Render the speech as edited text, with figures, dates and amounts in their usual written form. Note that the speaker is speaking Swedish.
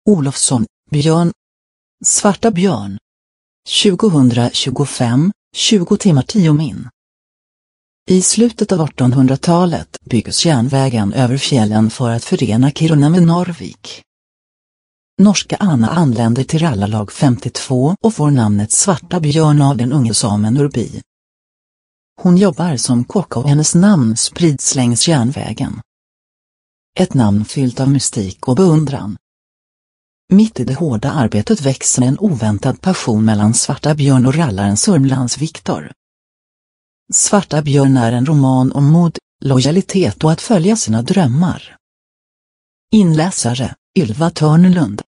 Olofsson, Björn. Svarta björn. 2025, 20 timmar 10 min. I slutet av 1800-talet byggs järnvägen över fjällen för att förena Kiruna med Narvik. Norska Anna anländer till Rallarlag 52 och får namnet Svarta björn av den unge samen Urbi. Hon jobbar som kock och hennes namn sprids längs järnvägen. Ett namn fyllt av mystik och beundran. Mitt i det hårda arbetet växer en oväntad passion mellan Svarta björn och rallaren Sörmlands Viktor. Svarta björn är en roman om mod, lojalitet och att följa sina drömmar. Inläsare, Ylva Törnelund.